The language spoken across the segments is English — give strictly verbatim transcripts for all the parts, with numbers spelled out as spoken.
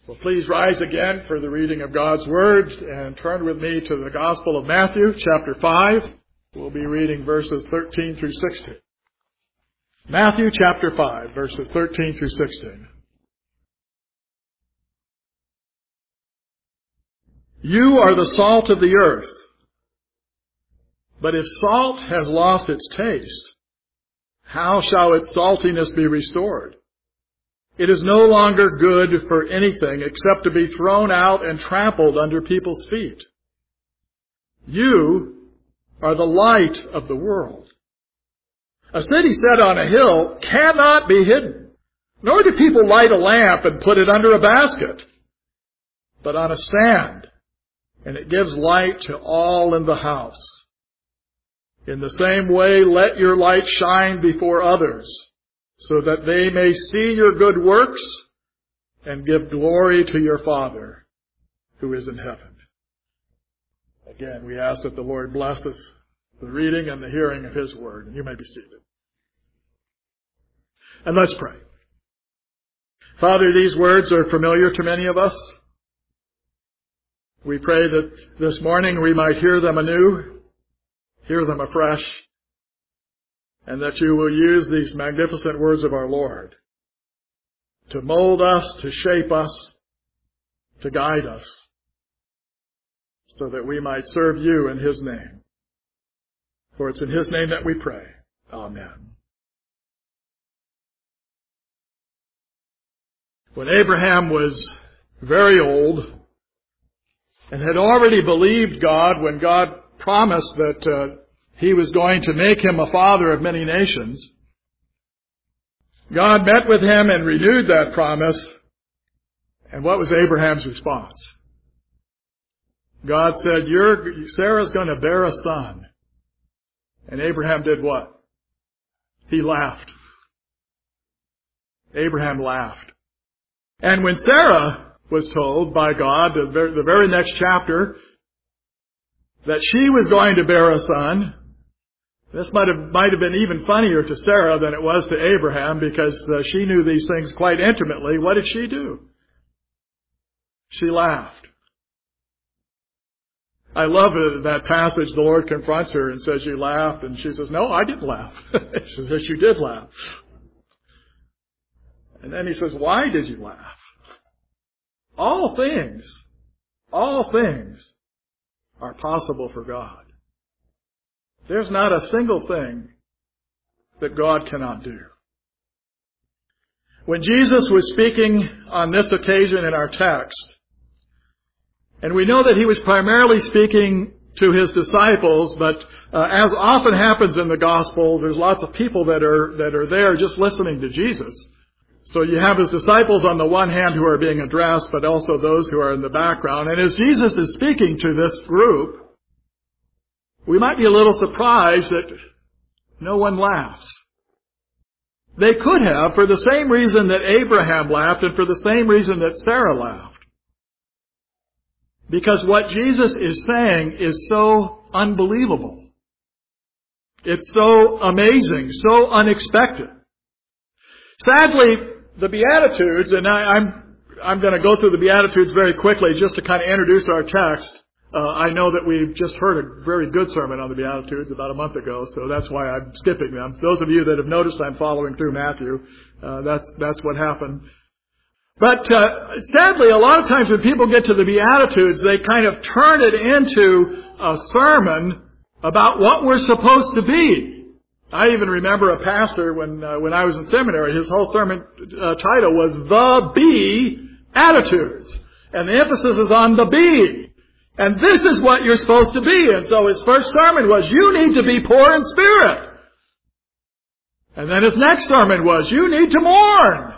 Well, please rise again for the reading of God's Word and turn with me to the Gospel of Matthew, chapter five. We'll be reading verses thirteen through sixteen. Matthew chapter five, verses thirteen through sixteen. You are the salt of the earth. But if salt has lost its taste, how shall its saltiness be restored? It is no longer good for anything except to be thrown out and trampled under people's feet. You are the light of the world. A city set on a hill cannot be hidden, nor do people light a lamp and put it under a basket, but on a stand, and it gives light to all in the house. In the same way, let your light shine before others, so that they may see your good works and give glory to your Father who is in heaven. Again, we ask that the Lord bless us, the reading and the hearing of His Word. And you may be seated. And let's pray. Father, these words are familiar to many of us. We pray that this morning we might hear them anew, hear them afresh, and that you will use these magnificent words of our Lord to mold us, to shape us, to guide us, so that we might serve you in His name. For it's in His name that we pray. Amen. When Abraham was very old and had already believed God when God promised that uh, He was going to make him a father of many nations, God met with him and renewed that promise. And what was Abraham's response? God said, You're, Sarah's going to bear a son. And Abraham did what? He laughed. Abraham laughed. And when Sarah was told by God, the very, the very next chapter, that she was going to bear a son, this might have, might have been even funnier to Sarah than it was to Abraham, because uh, she knew these things quite intimately. What did she do? She laughed. I love uh, that passage. The Lord confronts her and says, You laughed. And she says, No, I didn't laugh. She says, You did laugh. And then He says, Why did you laugh? All things, all things are possible for God. There's not a single thing that God cannot do. When Jesus was speaking on this occasion in our text, and we know that He was primarily speaking to His disciples, but uh, as often happens in the gospel, there's lots of people that are that are there just listening to Jesus. So you have His disciples on the one hand who are being addressed, but also those who are in the background. And as Jesus is speaking to this group, we might be a little surprised that no one laughs. They could have, for the same reason that Abraham laughed and for the same reason that Sarah laughed. Because what Jesus is saying is so unbelievable. It's so amazing, so unexpected. Sadly, the Beatitudes, and I, I'm I'm going to go through the Beatitudes very quickly just to kind of introduce our text. Uh, I know that we've just heard a very good sermon on the Beatitudes about a month ago, so that's why I'm skipping them. Those of you that have noticed I'm following through Matthew, uh, that's that's what happened. But uh, sadly, a lot of times when people get to the Beatitudes, they kind of turn it into a sermon about what we're supposed to be. I even remember a pastor when uh, when I was in seminary, his whole sermon uh, title was The Be-Attitudes. And the emphasis is on the be. And this is what you're supposed to be. And so his first sermon was, you need to be poor in spirit. And then his next sermon was, you need to mourn.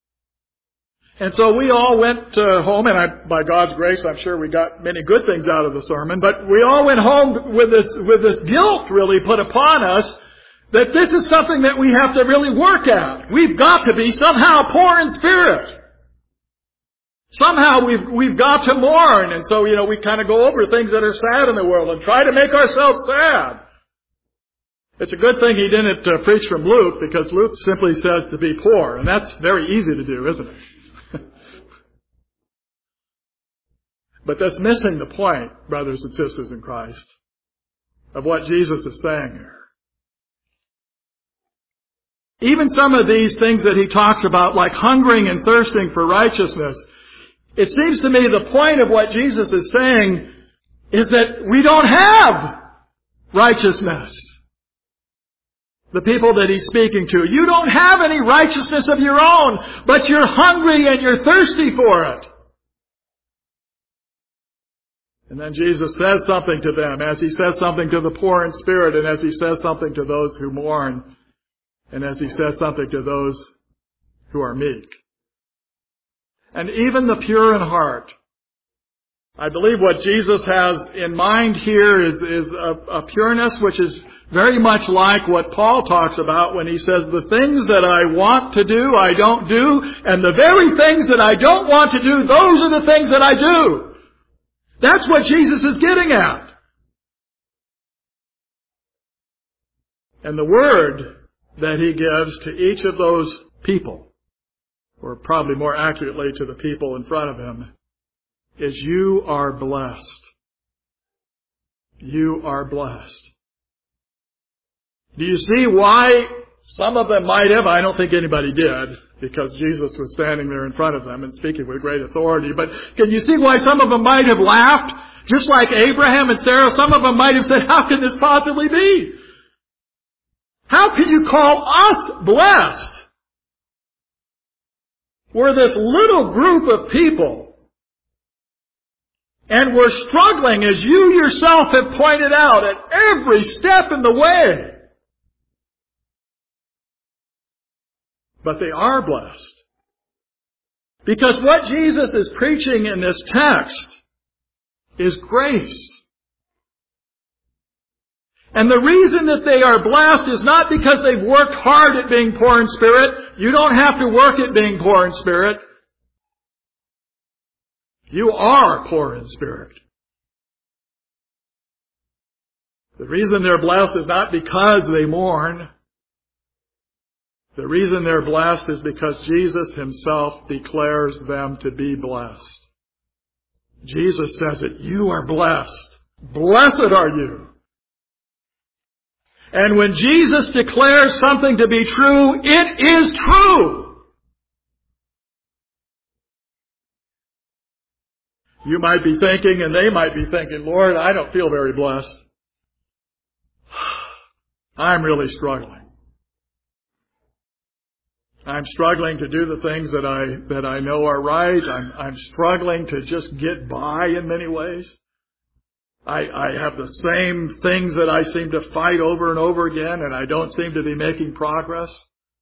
And so we all went uh, home, and I, by God's grace, I'm sure we got many good things out of the sermon, but we all went home with this, with this guilt really put upon us that this is something that we have to really work at. We've got to be somehow poor in spirit. Somehow we've, we've got to mourn. And so, you know, we kind of go over things that are sad in the world and try to make ourselves sad. It's a good thing he didn't uh, preach from Luke, because Luke simply says to be poor. And that's very easy to do, isn't it? But that's missing the point, brothers and sisters in Christ, of what Jesus is saying here. Even some of these things that he talks about, like hungering and thirsting for righteousness, it seems to me the point of what Jesus is saying is that we don't have righteousness. The people that he's speaking to. You don't have any righteousness of your own, but you're hungry and you're thirsty for it. And then Jesus says something to them, as he says something to the poor in spirit, and as he says something to those who mourn, and as he says something to those who are meek. And even the pure in heart. I believe what Jesus has in mind here is, is a, a pureness which is very much like what Paul talks about when he says, the things that I want to do, I don't do, and the very things that I don't want to do, those are the things that I do. That's what Jesus is getting at. And the word that he gives to each of those people, or probably more accurately to the people in front of him, is you are blessed. You are blessed. Do you see why some of them might have? I don't think anybody did, because Jesus was standing there in front of them and speaking with great authority. But can you see why some of them might have laughed? Just like Abraham and Sarah, some of them might have said, how can this possibly be? How could you call us blessed? We're this little group of people, and we're struggling, as you yourself have pointed out, at every step in the way. But they are blessed. Because what Jesus is preaching in this text is grace. And the reason that they are blessed is not because they've worked hard at being poor in spirit. You don't have to work at being poor in spirit. You are poor in spirit. The reason they're blessed is not because they mourn. The reason they're blessed is because Jesus himself declares them to be blessed. Jesus says it, you are blessed. Blessed are you. And when Jesus declares something to be true, it is true. You might be thinking, and they might be thinking, Lord, I don't feel very blessed. I'm really struggling. I'm struggling to do the things that I that I know are right. I'm, I'm struggling to just get by in many ways. I, I have the same things that I seem to fight over and over again, and I don't seem to be making progress.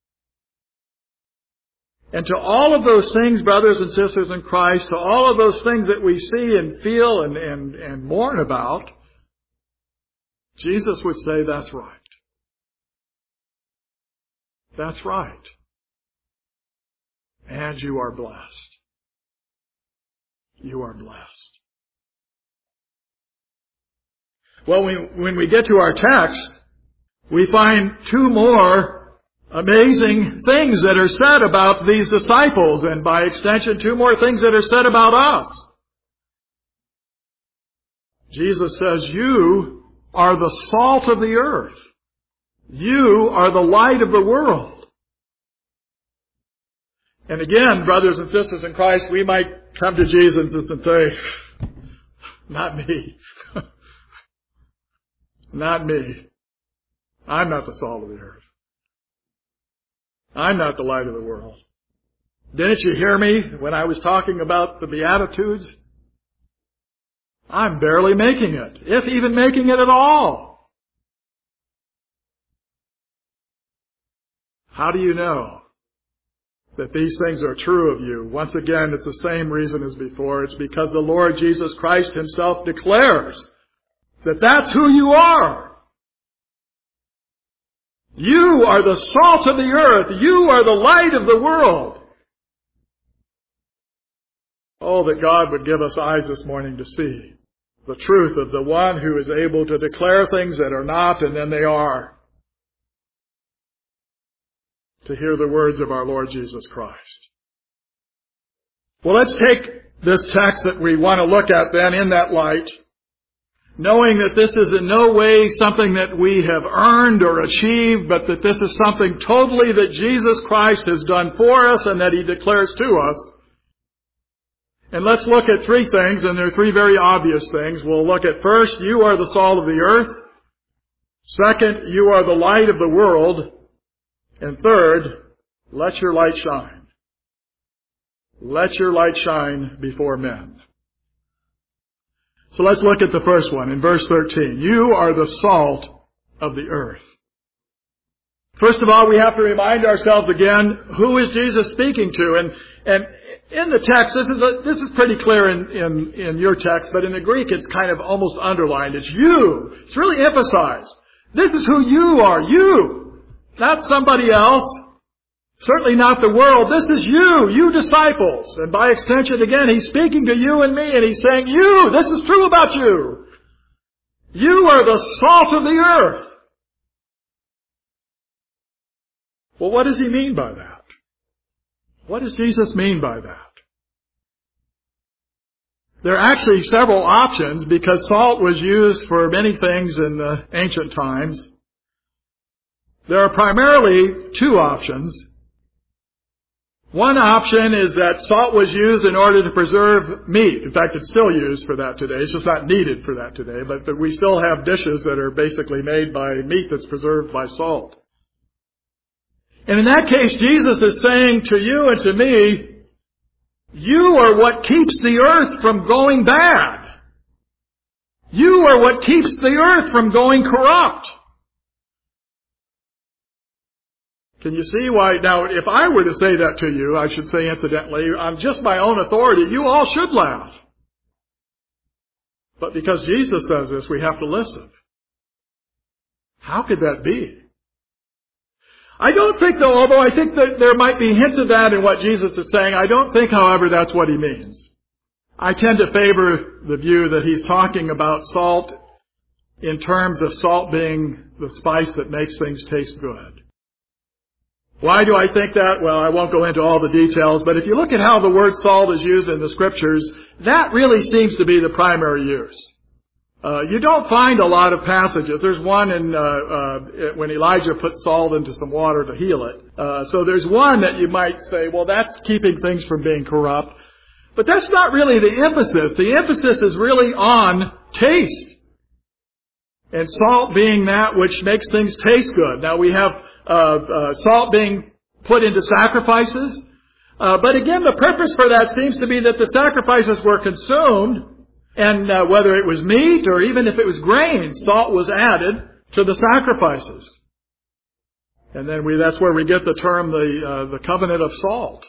And to all of those things, brothers and sisters in Christ, to all of those things that we see and feel and, and, and mourn about, Jesus would say, that's right. That's right. And you are blessed. You are blessed. Well, we, when we get to our text, we find two more amazing things that are said about these disciples, and by extension, two more things that are said about us. Jesus says, you are the salt of the earth. You are the light of the world. And again, brothers and sisters in Christ, we might come to Jesus and say, not me. Not me. I'm not the salt of the earth. I'm not the light of the world. Didn't you hear me when I was talking about the Beatitudes? I'm barely making it, if even making it at all. How do you know that these things are true of you? Once again, it's the same reason as before. It's because the Lord Jesus Christ himself declares that that's who you are. You are the salt of the earth. You are the light of the world. Oh, that God would give us eyes this morning to see the truth of the one who is able to declare things that are not and then they are. To hear the words of our Lord Jesus Christ. Well, let's take this text that we want to look at then in that light, knowing that this is in no way something that we have earned or achieved, but that this is something totally that Jesus Christ has done for us and that He declares to us. And let's look at three things, and there are three very obvious things. We'll look at first, you are the salt of the earth. Second, you are the light of the world. And third, let your light shine. Let your light shine before men. So let's look at the first one in verse thirteen. You are the salt of the earth. First of all, we have to remind ourselves again, who is Jesus speaking to? And, and in the text, this is a, this is pretty clear in, in, in your text, but in the Greek it's kind of almost underlined. It's you. It's really emphasized. This is who you are. You. Not somebody else. Certainly not the world. This is you. You disciples. And by extension, again, He's speaking to you and me, and He's saying, you. This is true about you. You are the salt of the earth. Well, what does He mean by that? What does Jesus mean by that? There are actually several options because salt was used for many things in the ancient times. There are primarily two options. One option is that salt was used in order to preserve meat. In fact, it's still used for that today. It's just not needed for that today, but that we still have dishes that are basically made by meat that's preserved by salt. And in that case, Jesus is saying to you and to me, you are what keeps the earth from going bad. You are what keeps the earth from going corrupt. Can you see why? Now, if I were to say that to you, I should say incidentally, on just my own authority, you all should laugh. But because Jesus says this, we have to listen. How could that be? I don't think, though, although I think that there might be hints of that in what Jesus is saying, I don't think, however, that's what He means. I tend to favor the view that He's talking about salt in terms of salt being the spice that makes things taste good. Why do I think that? Well, I won't go into all the details, but if you look at how the word salt is used in the Scriptures, that really seems to be the primary use. Uh, you don't find a lot of passages. There's one in uh, uh, when Elijah put salt into some water to heal it. Uh, so there's one that you might say, well, that's keeping things from being corrupt. But that's not really the emphasis. The emphasis is really on taste. And salt being that which makes things taste good. Now we have uh, uh, salt being put into sacrifices. Uh, but again, the purpose for that seems to be that the sacrifices were consumed. And uh, whether it was meat or even if it was grain, salt was added to the sacrifices. And then we, that's where we get the term, the, uh, the covenant of salt.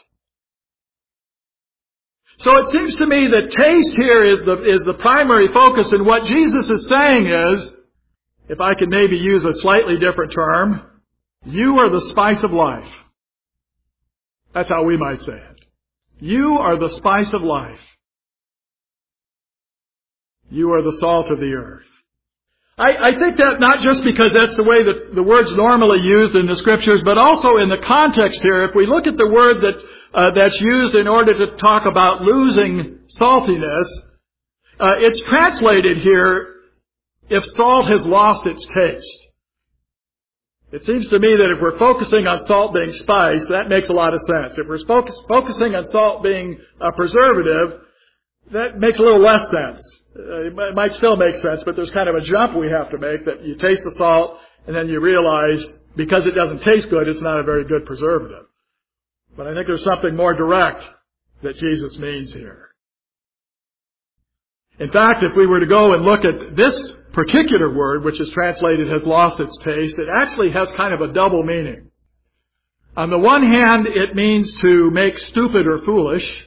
So it seems to me that taste here is the, is the primary focus, and what Jesus is saying is, if I could maybe use a slightly different term, you are the spice of life. That's how we might say it. You are the spice of life. You are the salt of the earth. I, I think that not just because that's the way that the word's normally used in the Scriptures, but also in the context here. If we look at the word that uh, that's used in order to talk about losing saltiness, uh, it's translated here, if salt has lost its taste. It seems to me that if we're focusing on salt being spice, that makes a lot of sense. If we're focus, focusing on salt being a preservative, that makes a little less sense. Uh, it might still make sense, but there's kind of a jump we have to make that you taste the salt and then you realize because it doesn't taste good, it's not a very good preservative. But I think there's something more direct that Jesus means here. In fact, if we were to go and look at this particular word, which is translated has lost its taste, it actually has kind of a double meaning. On the one hand, it means to make stupid or foolish.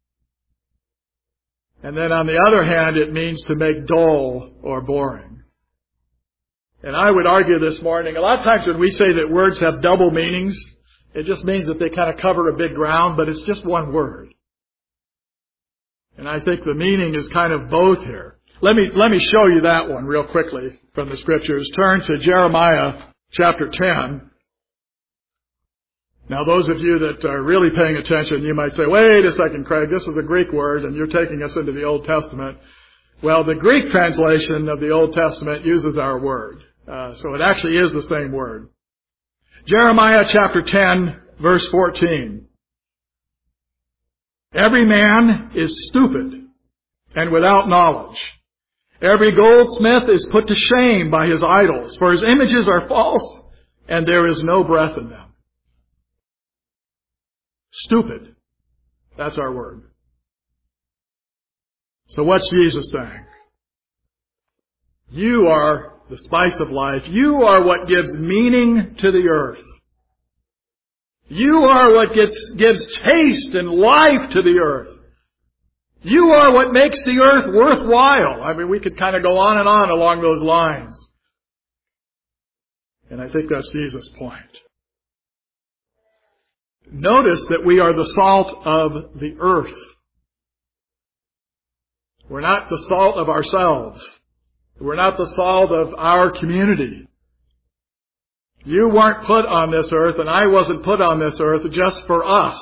And then on the other hand, it means to make dull or boring. And I would argue this morning, a lot of times when we say that words have double meanings, it just means that they kind of cover a big ground, but it's just one word. And I think the meaning is kind of both here. Let me, let me show you that one real quickly from the Scriptures. Turn to Jeremiah chapter ten. Now, those of you that are really paying attention, you might say, wait a second, Craig, this is a Greek word, and you're taking us into the Old Testament. Well, the Greek translation of the Old Testament uses our word. Uh, so it actually is the same word. Jeremiah chapter ten, verse fourteen. Every man is stupid and without knowledge. Every goldsmith is put to shame by his idols, for his images are false, and there is no breath in them. Stupid. That's our word. So what's Jesus saying? You are the spice of life. You are what gives meaning to the earth. You are what gives, gives taste and life to the earth. You are what makes the earth worthwhile. I mean, we could kind of go on and on along those lines. And I think that's Jesus' point. Notice that we are the salt of the earth. We're not the salt of ourselves. We're not the salt of our community. You weren't put on this earth, and I wasn't put on this earth just for us.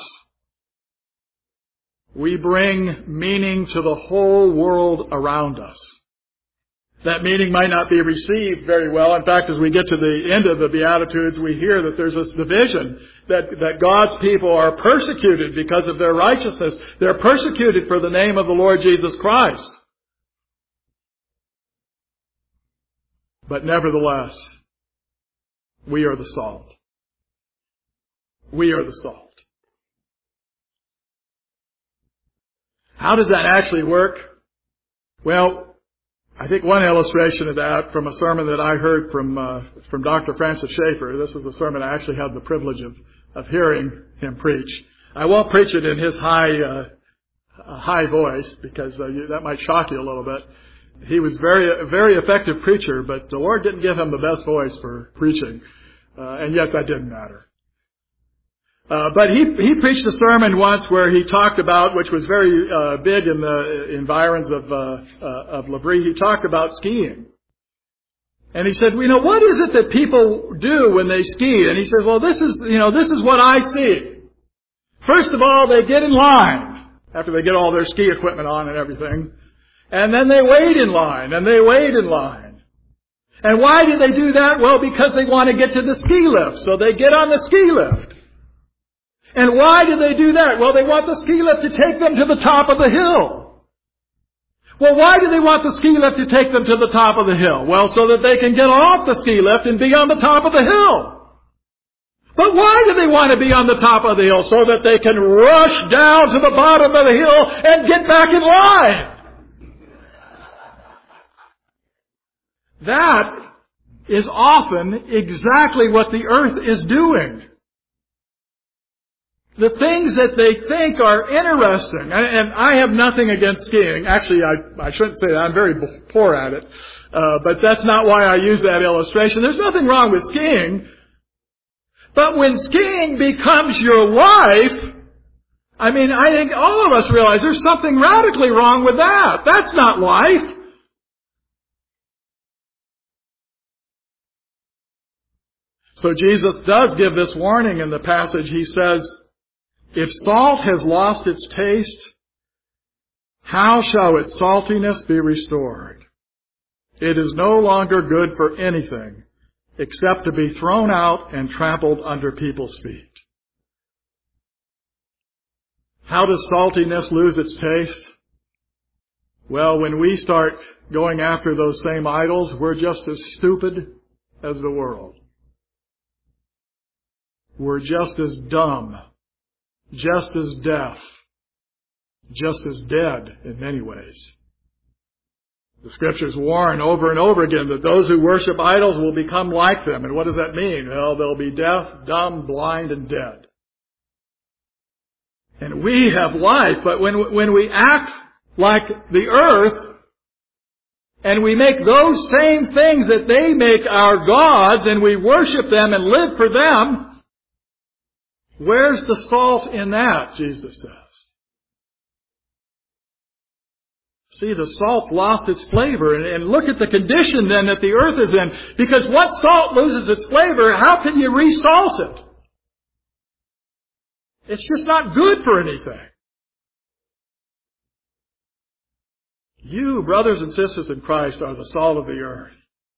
We bring meaning to the whole world around us. That meaning might not be received very well. In fact, as we get to the end of the Beatitudes, we hear that there's this division, that, that God's people are persecuted because of their righteousness. They're persecuted for the name of the Lord Jesus Christ. But nevertheless, we are the salt. We are the salt. How does that actually work? Well, I think one illustration of that from a sermon that I heard from uh, from Doctor Francis Schaeffer. This is a sermon I actually had the privilege of, of hearing him preach. I won't preach it in his high uh, high voice because uh, you, that might shock you a little bit. He was very a very effective preacher, but the Lord didn't give him the best voice for preaching, uh, and yet that didn't matter. Uh, but he he preached a sermon once where he talked about, which was very uh, big in the environs of uh, uh, of L'Abri. He talked about skiing, and he said, "You know, what is it that people do when they ski?" And he said, "Well, this is you know this is what I see. First of all, they get in line after they get all their ski equipment on and everything, and then they wait in line and they wait in line. And why do they do that? Well, because they want to get to the ski lift, so they get on the ski lift." And why do they do that? Well, they want the ski lift to take them to the top of the hill. Well, why do they want the ski lift to take them to the top of the hill? Well, so that they can get off the ski lift and be on the top of the hill. But why do they want to be on the top of the hill? So that they can rush down to the bottom of the hill and get back in line. That is often exactly what the earth is doing. The things that they think are interesting, and I have nothing against skiing. Actually, I, I shouldn't say that. I'm very poor at it. Uh, but that's not why I use that illustration. There's nothing wrong with skiing. But when skiing becomes your life, I mean, I think all of us realize there's something radically wrong with that. That's not life. So Jesus does give this warning in the passage. He says, if salt has lost its taste, how shall its saltiness be restored? It is no longer good for anything except to be thrown out and trampled under people's feet. How does saltiness lose its taste? Well, when we start going after those same idols, we're just as stupid as the world. We're just as dumb, just as deaf, just as dead in many ways. The Scriptures warn over and over again that those who worship idols will become like them. And what does that mean? Well, they'll be deaf, dumb, blind, and dead. And we have life, but when, when we act like the earth, and we make those same things that they make our gods, and we worship them and live for them, where's the salt in that, Jesus says? See, the salt's lost its flavor. And, and look at the condition then that the earth is in. Because once salt loses its flavor, how can you re-salt it? It's just not good for anything. You, brothers and sisters in Christ, are the salt of the earth.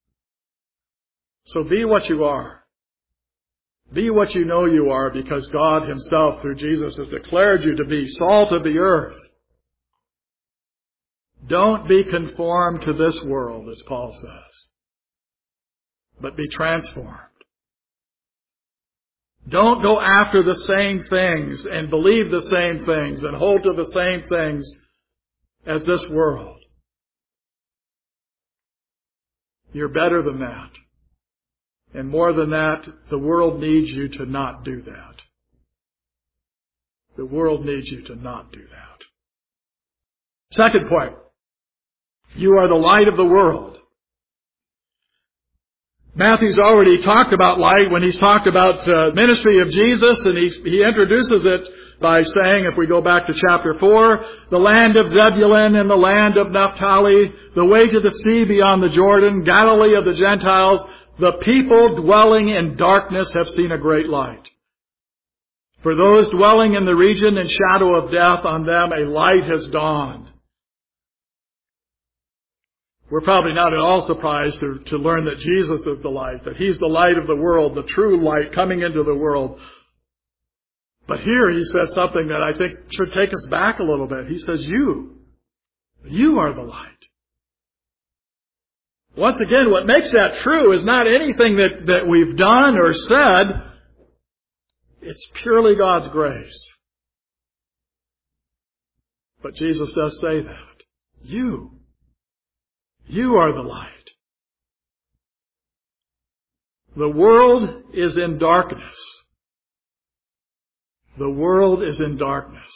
So be what you are. Be what you know you are, because God Himself, through Jesus, has declared you to be salt of the earth. Don't be conformed to this world, as Paul says, but be transformed. Don't go after the same things and believe the same things and hold to the same things as this world. You're better than that. And more than that, the world needs you to not do that. The world needs you to not do that. Second point. You are the light of the world. Matthew's already talked about light when he's talked about the ministry of Jesus, and he, he introduces it by saying, if we go back to chapter four, the land of Zebulun and the land of Naphtali, the way to the sea beyond the Jordan, Galilee of the Gentiles, the people dwelling in darkness have seen a great light. For those dwelling in the region and shadow of death, on them a light has dawned. We're probably not at all surprised to, to learn that Jesus is the light, that He's the light of the world, the true light coming into the world. But here He says something that I think should take us back a little bit. He says, you, you are the light. Once again, what makes that true is not anything that, that we've done or said. It's purely God's grace. But Jesus does say that. You. You are the light. The world is in darkness. The world is in darkness.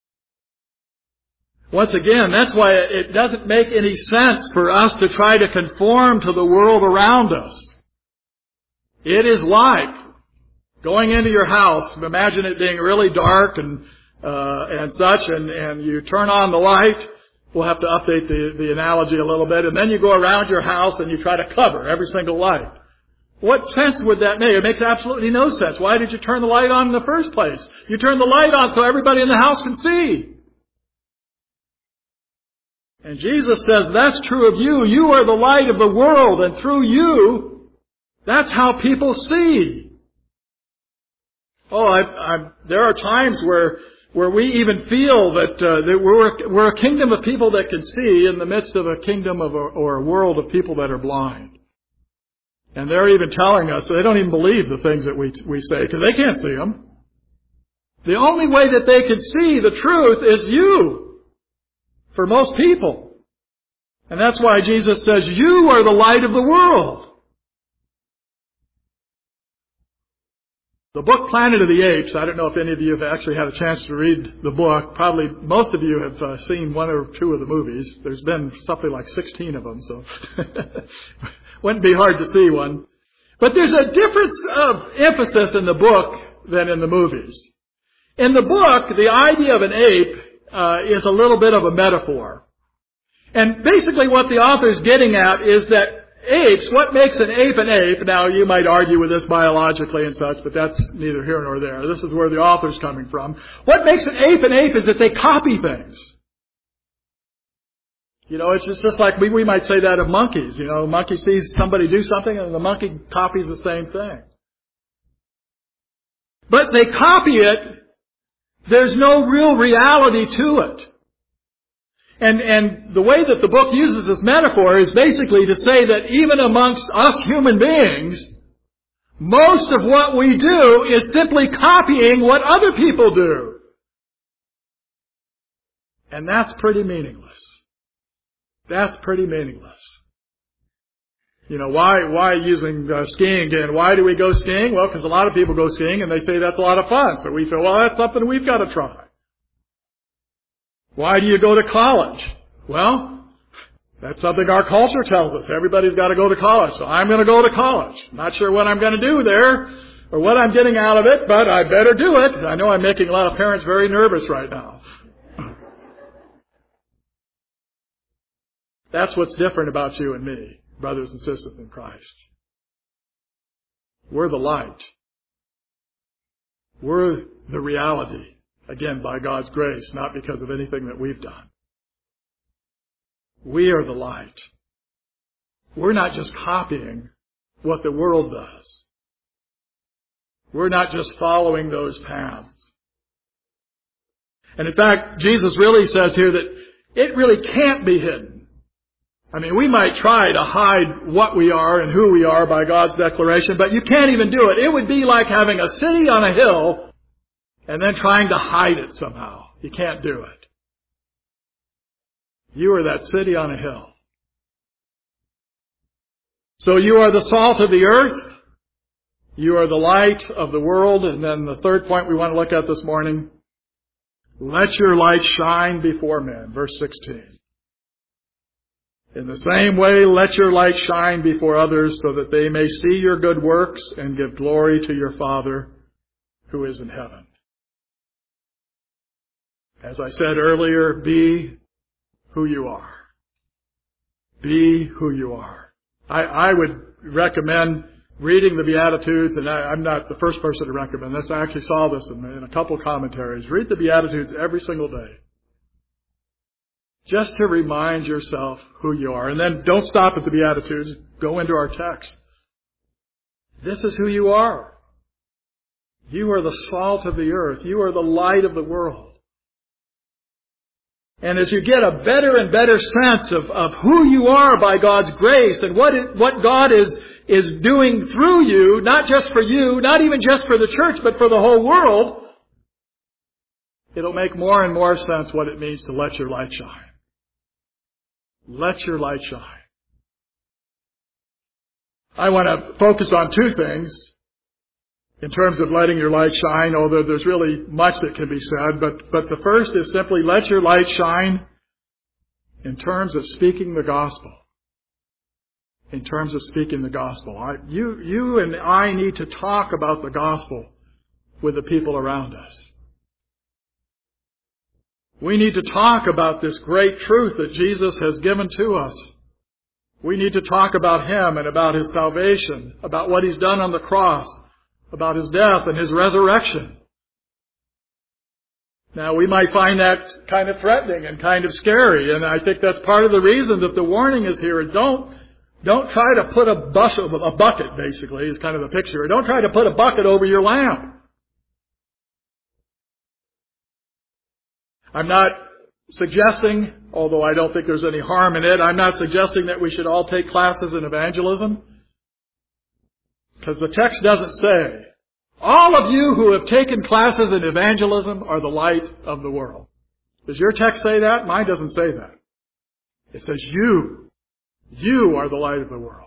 Once again, that's why it doesn't make any sense for us to try to conform to the world around us. It is like going into your house. Imagine it being really dark and uh, and such, and, and you turn on the light. We'll have to update the, the analogy a little bit. And then you go around your house and you try to cover every single light. What sense would that make? It makes absolutely no sense. Why did you turn the light on in the first place? You turn the light on so everybody in the house can see. And Jesus says, that's true of you. You are the light of the world, and through you, that's how people see. Oh, I, I, there are times where where we even feel that, uh, that we're, we're a kingdom of people that can see in the midst of a kingdom of a, or a world of people that are blind. And they're even telling us they don't even believe the things that we we say because they can't see them. The only way that they can see the truth is you, for most people. And that's why Jesus says, you are the light of the world. The book Planet of the Apes, I don't know if any of you have actually had a chance to read the book. Probably most of you have uh, seen one or two of the movies. There's been something like sixteen of them, so wouldn't be hard to see one. But there's a difference of emphasis in the book than in the movies. In the book, the idea of an ape uh, is a little bit of a metaphor. And basically what the author's getting at is that apes, what makes an ape an ape? Now, you might argue with this biologically and such, but that's neither here nor there. This is where the author's coming from. What makes an ape an ape is that they copy things. You know, it's just, just like we, we might say that of monkeys. You know, a monkey sees somebody do something and the monkey copies the same thing. But they copy it. There's no real reality to it. And, and the way that the book uses this metaphor is basically to say that even amongst us human beings, most of what we do is simply copying what other people do. And that's pretty meaningless. That's pretty meaningless. You know, why, why using uh, skiing again? Why do we go skiing? Well, because a lot of people go skiing and they say that's a lot of fun. So we feel, well, that's something we've got to try. Why do you go to college? Well, that's something our culture tells us. Everybody's got to go to college, so I'm going to go to college. Not sure what I'm going to do there or what I'm getting out of it, but I better do it. I know I'm making a lot of parents very nervous right now. That's what's different about you and me, brothers and sisters in Christ. We're the light. We're the reality, again, by God's grace, not because of anything that we've done. We are the light. We're not just copying what the world does. We're not just following those paths. And in fact, Jesus really says here that it really can't be hidden. I mean, we might try to hide what we are and who we are by God's declaration, but you can't even do it. It would be like having a city on a hill and then trying to hide it somehow. You can't do it. You are that city on a hill. So you are the salt of the earth. You are the light of the world. And then the third point we want to look at this morning, let your light shine before men. Verse sixteen. In the same way, let your light shine before others so that they may see your good works and give glory to your Father who is in heaven. As I said earlier, be who you are. Be who you are. I, I would recommend reading the Beatitudes, and I, I'm not the first person to recommend this. I actually saw this in, in a couple commentaries. Read the Beatitudes every single day. Just to remind yourself who you are. And then don't stop at the Beatitudes. Go into our text. This is who you are. You are the salt of the earth. You are the light of the world. And as you get a better and better sense of, of who you are by God's grace and what it, what God is, is doing through you, not just for you, not even just for the church, but for the whole world, it'll make more and more sense what it means to let your light shine. Let your light shine. I want to focus on two things in terms of letting your light shine, although there's really much that can be said. But, but the first is simply let your light shine in terms of speaking the gospel. In terms of speaking the gospel. I, you, you and I need to talk about the gospel with the people around us. We need to talk about this great truth that Jesus has given to us. We need to talk about Him and about His salvation, about what He's done on the cross, about His death and His resurrection. Now, we might find that kind of threatening and kind of scary, and I think that's part of the reason that the warning is here. Don't, don't try to put a, bus, a bucket, basically, is kind of the picture. Don't try to put a bucket over your lamp. I'm not suggesting, although I don't think there's any harm in it, I'm not suggesting that we should all take classes in evangelism. Because the text doesn't say, all of you who have taken classes in evangelism are the light of the world. Does your text say that? Mine doesn't say that. It says you. You are the light of the world.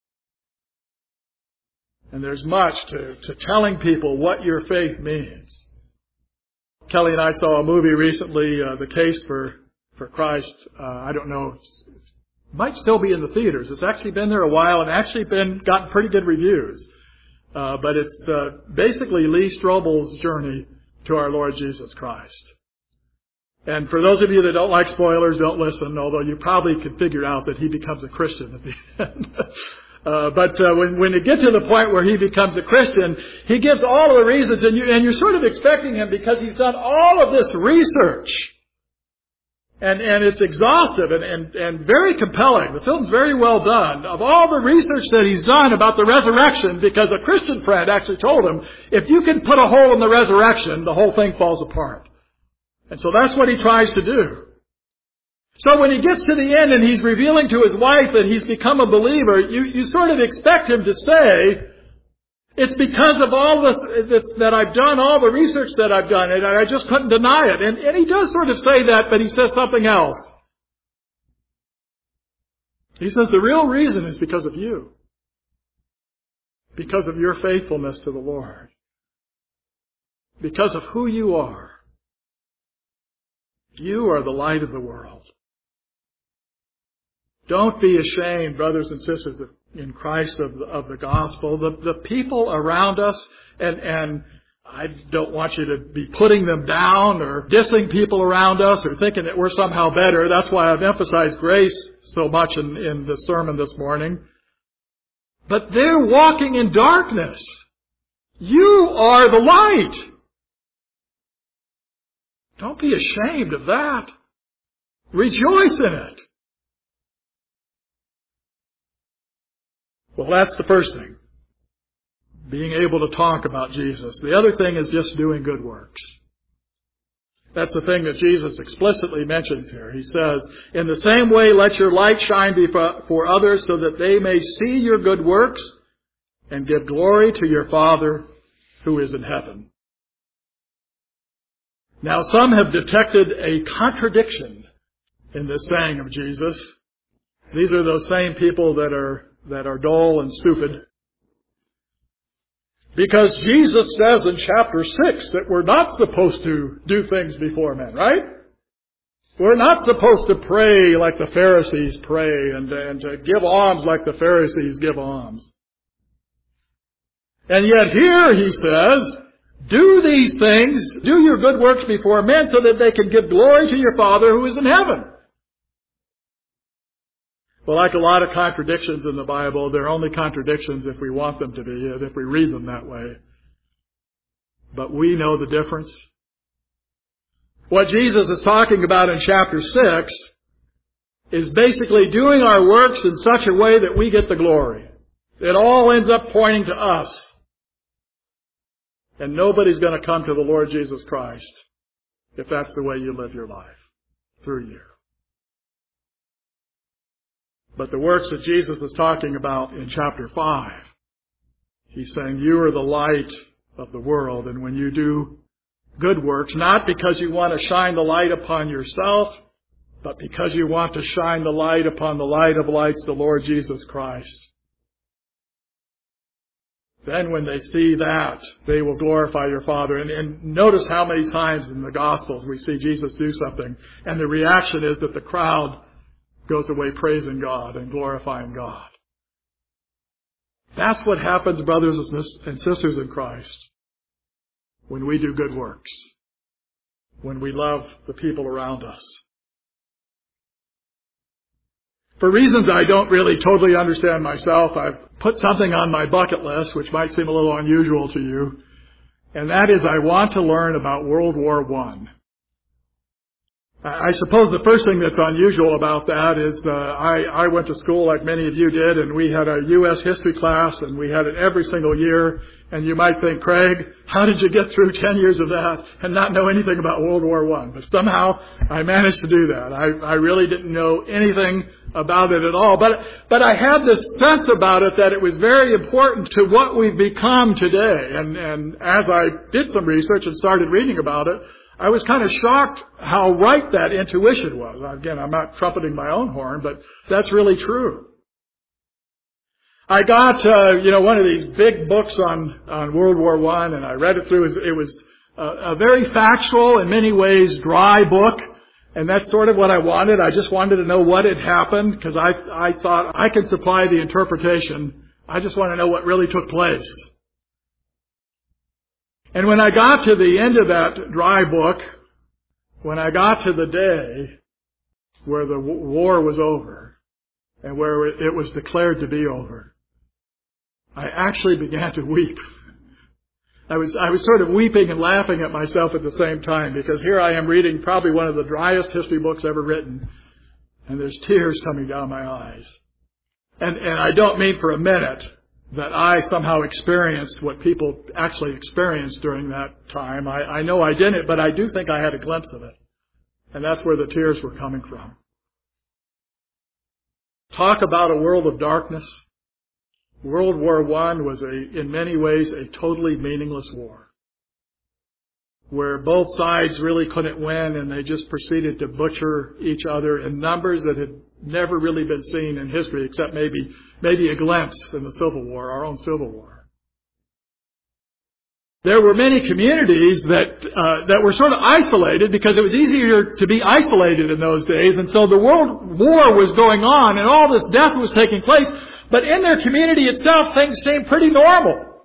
And there's much to, to telling people what your faith means. Kelly and I saw a movie recently, uh, The Case for, for Christ. Uh, I don't know. It's, it might still be in the theaters. It's actually been there a while and actually been gotten pretty good reviews. Uh, but it's uh, basically Lee Strobel's journey to our Lord Jesus Christ. And for those of you that don't like spoilers, don't listen, although you probably could figure out that he becomes a Christian at the end. Uh, but uh, when, when you get to the point where he becomes a Christian, he gives all of the reasons, and, you, and you're sort of expecting him because he's done all of this research. And, and it's exhaustive and, and, and very compelling. The film's very well done. Of all the research that he's done about the resurrection, because a Christian friend actually told him, if you can put a hole in the resurrection, the whole thing falls apart. And so that's what he tries to do. So when he gets to the end and he's revealing to his wife that he's become a believer, you, you sort of expect him to say, it's because of all this, this that I've done, all the research that I've done, and I just couldn't deny it. And, and he does sort of say that, but he says something else. He says the real reason is because of you. Because of your faithfulness to the Lord. Because of who you are. You are the light of the world. Don't be ashamed, brothers and sisters, in Christ of the, of the gospel. The, the people around us, and, and I don't want you to be putting them down or dissing people around us or thinking that we're somehow better. That's why I've emphasized grace so much in, in the sermon this morning. But they're walking in darkness. You are the light. Don't be ashamed of that. Rejoice in it. Well, that's the first thing. Being able to talk about Jesus. The other thing is just doing good works. That's the thing that Jesus explicitly mentions here. He says, in the same way, let your light shine before others so that they may see your good works and give glory to your Father who is in heaven. Now, some have detected a contradiction in this saying of Jesus. These are those same people that are that are dull and stupid. Because Jesus says in chapter six that we're not supposed to do things before men, right? We're not supposed to pray like the Pharisees pray and, and to give alms like the Pharisees give alms. And yet here he says, do these things, do your good works before men so that they can give glory to your Father who is in heaven. Well, like a lot of contradictions in the Bible, they're only contradictions if we want them to be and if we read them that way. But we know the difference. What Jesus is talking about in chapter six is basically doing our works in such a way that we get the glory. It all ends up pointing to us. And nobody's going to come to the Lord Jesus Christ if that's the way you live your life, through you. But the works that Jesus is talking about in chapter five, he's saying you are the light of the world. And when you do good works, not because you want to shine the light upon yourself, but because you want to shine the light upon the light of lights, the Lord Jesus Christ. Then when they see that, they will glorify your Father. And, and notice how many times in the Gospels we see Jesus do something, and the reaction is that the crowd goes away praising God and glorifying God. That's what happens, brothers and sisters in Christ, when we do good works, when we love the people around us. For reasons I don't really totally understand myself, I've put something on my bucket list, which might seem a little unusual to you, and that is I want to learn about World War One. I suppose the first thing that's unusual about that is uh, I, I went to school like many of you did, and we had a U S history class, and we had it every single year. And you might think, Craig, how did you get through ten years of that and not know anything about World War One? But somehow I managed to do that. I, I really didn't know anything about it at all. But, but I had this sense about it that it was very important to what we've become today. And, and as I did some research and started reading about it, I was kind of shocked how right that intuition was. Again, I'm not trumpeting my own horn, but that's really true. I got, uh, you know, one of these big books on, on World War One, and I read it through. It was a, a very factual, in many ways, dry book, and that's sort of what I wanted. I just wanted to know what had happened, because I, I thought I can supply the interpretation. I just want to know what really took place. And when I got to the end of that dry book, when I got to the day where the war was over and where it was declared to be over, I actually began to weep. I was, I was sort of weeping and laughing at myself at the same time, because here I am reading probably one of the driest history books ever written, and there's tears coming down my eyes. And, and I don't mean for a minute that I somehow experienced what people actually experienced during that time. I, I know I didn't, but I do think I had a glimpse of it. And that's where the tears were coming from. Talk about a world of darkness. World War One was, a, in many ways, a totally meaningless war, where both sides really couldn't win, and they just proceeded to butcher each other in numbers that had never really been seen in history, except maybe maybe a glimpse in the Civil War, our own Civil War. There were many communities that uh, that were sort of isolated, because it was easier to be isolated in those days, and so the world war was going on, and all this death was taking place, but in their community itself, things seemed pretty normal.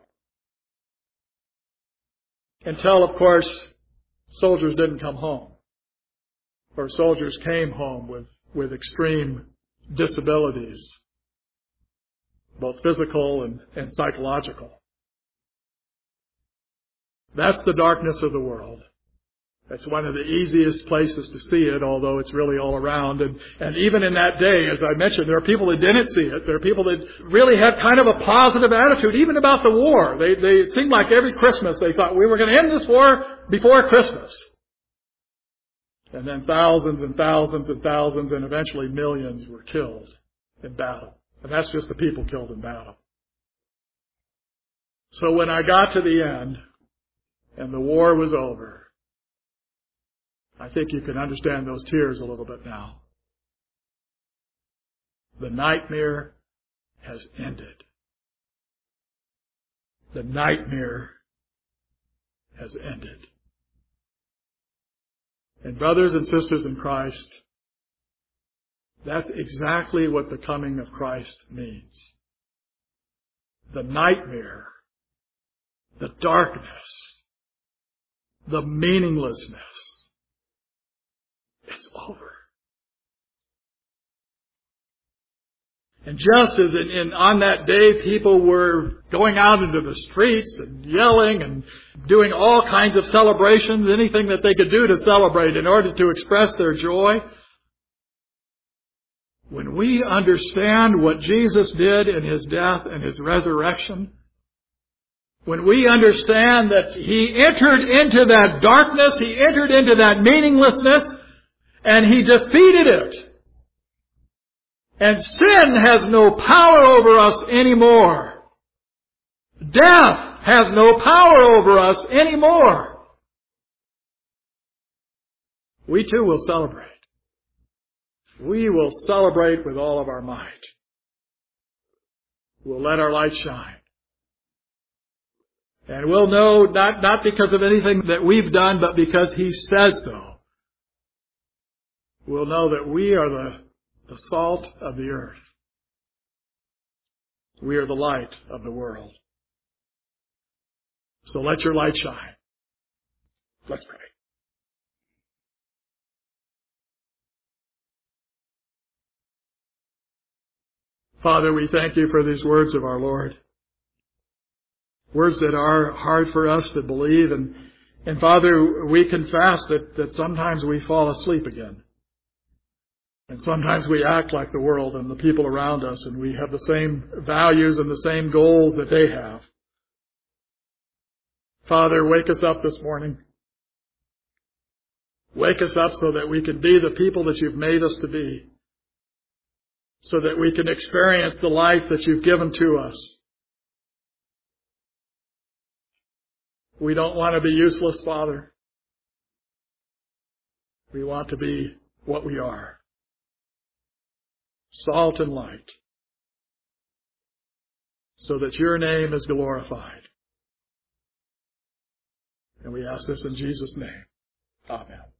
Until, of course, soldiers didn't come home, or soldiers came home with with extreme disabilities, both physical and, and psychological. That's the darkness of the world. It's one of the easiest places to see it, although it's really all around. And, and even in that day, as I mentioned, there are people that didn't see it. There are people that really had kind of a positive attitude, even about the war. They, they, it seemed like every Christmas they thought we were going to end this war before Christmas. And then thousands and thousands and thousands and eventually millions were killed in battle. And that's just the people killed in battle. So when I got to the end and the war was over, I think you can understand those tears a little bit now. The nightmare has ended. The nightmare has ended. And brothers and sisters in Christ, that's exactly what the coming of Christ means. The nightmare, the darkness, the meaninglessness, it's over. And just as in, in, on that day people were going out into the streets and yelling and doing all kinds of celebrations, anything that they could do to celebrate in order to express their joy, when we understand what Jesus did in His death and His resurrection, when we understand that He entered into that darkness, He entered into that meaninglessness, and He defeated it. And sin has no power over us anymore. Death has no power over us anymore. We too will celebrate. We will celebrate with all of our might. We'll let our light shine. And we'll know not, not because of anything that we've done, but because He says so. We'll know that we are the, the salt of the earth. We are the light of the world. So let your light shine. Let's pray. Father, we thank You for these words of our Lord. Words that are hard for us to believe. And, and Father, we confess that, that sometimes we fall asleep again. And sometimes we act like the world and the people around us, and we have the same values and the same goals that they have. Father, wake us up this morning. Wake us up so that we can be the people that You've made us to be. So that we can experience the life that You've given to us. We don't want to be useless, Father. We want to be what we are. Salt and light, so that Your name is glorified. And we ask this in Jesus' name. Amen.